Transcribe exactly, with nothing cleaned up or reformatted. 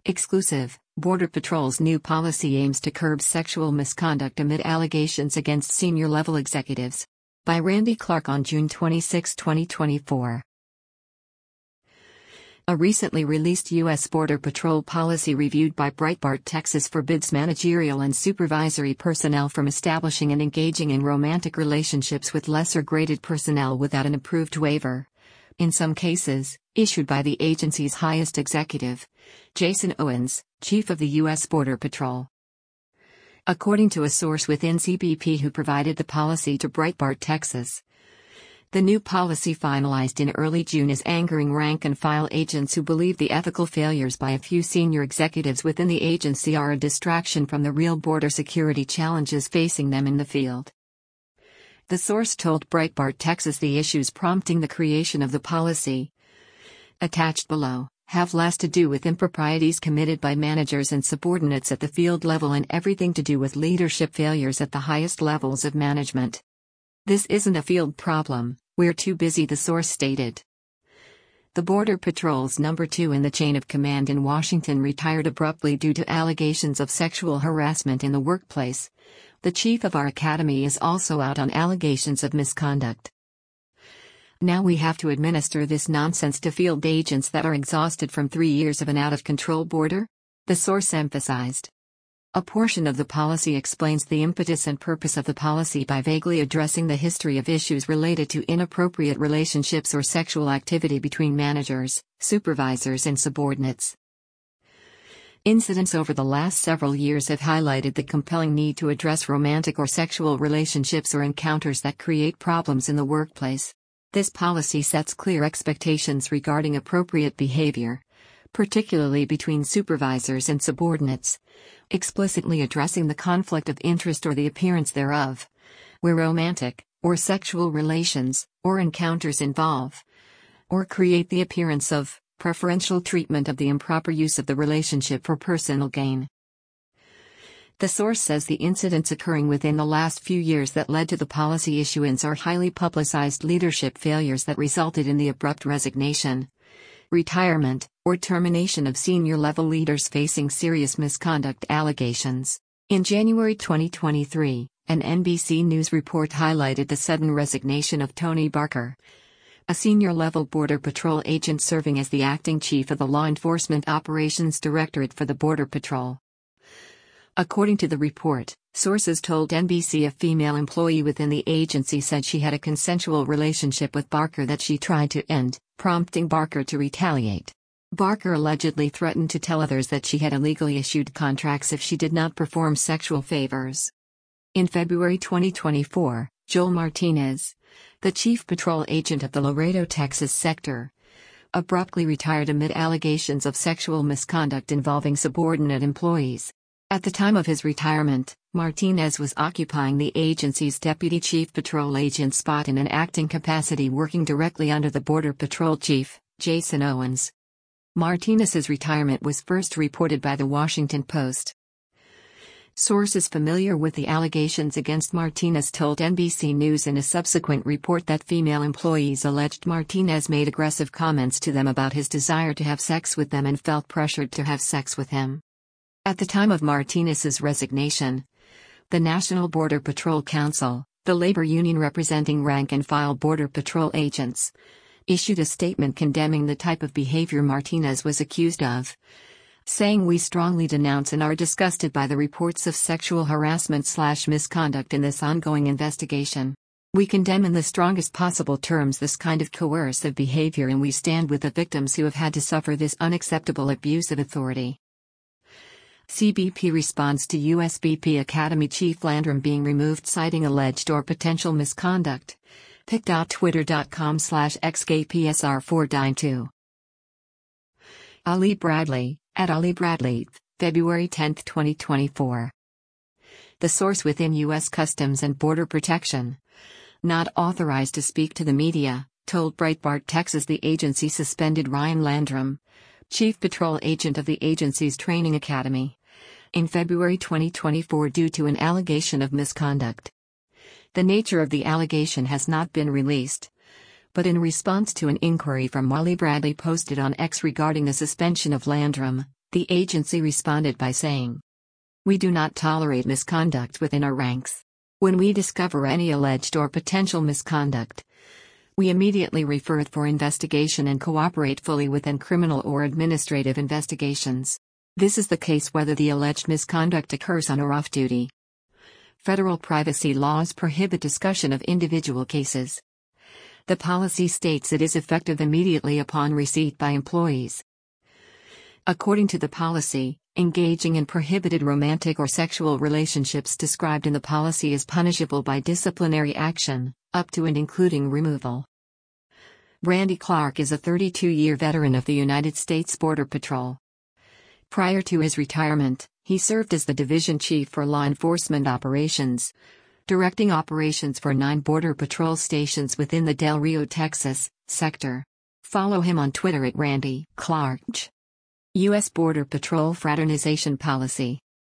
Exclusive, Border Patrol's new policy aims to curb sexual misconduct amid allegations against senior-level executives. By Randy Clark on June twenty-sixth, twenty twenty-four. A recently released U S Border Patrol policy reviewed by Breitbart Texas forbids managerial and supervisory personnel from establishing and engaging in romantic relationships with lesser-graded personnel without an approved waiver. In some cases, issued by the agency's highest executive, Jason Owens, chief of the U S Border Patrol. According to a source within C B P who provided the policy to Breitbart Texas, the new policy finalized in early June is angering rank-and-file agents who believe the ethical failures by a few senior executives within the agency are a distraction from the real border security challenges facing them in the field. The source told Breitbart Texas the issues prompting the creation of the policy, attached below, have less to do with improprieties committed by managers and subordinates at the field level and everything to do with leadership failures at the highest levels of management. This isn't a field problem, we're too busy, the source stated. The Border Patrol's number two in the chain of command in Washington retired abruptly due to allegations of sexual harassment in the workplace. The chief of our academy is also out on allegations of misconduct. Now we have to administer this nonsense to field agents that are exhausted from three years of an out-of-control border? The source emphasized. A portion of the policy explains the impetus and purpose of the policy by vaguely addressing the history of issues related to inappropriate relationships or sexual activity between managers, supervisors and subordinates. Incidents over the last several years have highlighted the compelling need to address romantic or sexual relationships or encounters that create problems in the workplace. This policy sets clear expectations regarding appropriate behavior, particularly between supervisors and subordinates, explicitly addressing the conflict of interest or the appearance thereof, where romantic, or sexual relations, or encounters involve, or create the appearance of, preferential treatment of the improper use of the relationship for personal gain. The source says the incidents occurring within the last few years that led to the policy issuance are highly publicized leadership failures that resulted in the abrupt resignation, retirement, or termination of senior-level leaders facing serious misconduct allegations. In January twenty twenty-three, an N B C News report highlighted the sudden resignation of Tony Barker, a senior-level Border Patrol agent serving as the acting chief of the Law Enforcement Operations Directorate for the Border Patrol. According to the report, sources told N B C a female employee within the agency said she had a consensual relationship with Barker that she tried to end, prompting Barker to retaliate. Barker allegedly threatened to tell others that she had illegally issued contracts if she did not perform sexual favors. In February twenty twenty-four, Joel Martinez, the chief patrol agent of the Laredo, Texas sector, abruptly retired amid allegations of sexual misconduct involving subordinate employees. At the time of his retirement, Martinez was occupying the agency's deputy chief patrol agent spot in an acting capacity, working directly under the Border Patrol chief, Jason Owens. Martinez's retirement was first reported by the Washington Post. Sources familiar with the allegations against Martinez told N B C News in a subsequent report that female employees alleged Martinez made aggressive comments to them about his desire to have sex with them and felt pressured to have sex with him. At the time of Martinez's resignation, the National Border Patrol Council, the labor union representing rank-and-file Border Patrol agents, issued a statement condemning the type of behavior Martinez was accused of, saying, "We strongly denounce and are disgusted by the reports of sexual harassment slash misconduct in this ongoing investigation. We condemn in the strongest possible terms this kind of coercive behavior, and we stand with the victims who have had to suffer this unacceptable abuse of authority." C B P responds to U S B P Academy Chief Landrum being removed citing alleged or potential misconduct. pic dot twitter dot com slash x k p s r four nine two. Ali Bradley, at Ali Bradley, February tenth, twenty twenty-four. The source within U S Customs and Border Protection, not authorized to speak to the media, told Breitbart Texas the agency suspended Ryan Landrum, chief patrol agent of the agency's training academy, in February twenty twenty-four due to an allegation of misconduct. The nature of the allegation has not been released, but in response to an inquiry from Ali Bradley posted on X regarding the suspension of Landrum, The agency responded by saying, "We do not tolerate misconduct within our ranks. When we discover any alleged or potential misconduct, we immediately refer it for investigation and cooperate fully within criminal or administrative investigations. This is the case whether the alleged misconduct occurs on or off duty." Federal privacy laws prohibit discussion of individual cases. The policy states it is effective immediately upon receipt by employees. According to the policy, engaging in prohibited romantic or sexual relationships described in the policy is punishable by disciplinary action, up to and including removal. Randy Clark is a thirty-two-year veteran of the United States Border Patrol. Prior to his retirement, he served as the Division Chief for Law Enforcement Operations, directing operations for nine Border Patrol stations within the Del Rio, Texas, sector. Follow him on Twitter at Randy Clark. U S Border Patrol Fraternization Policy.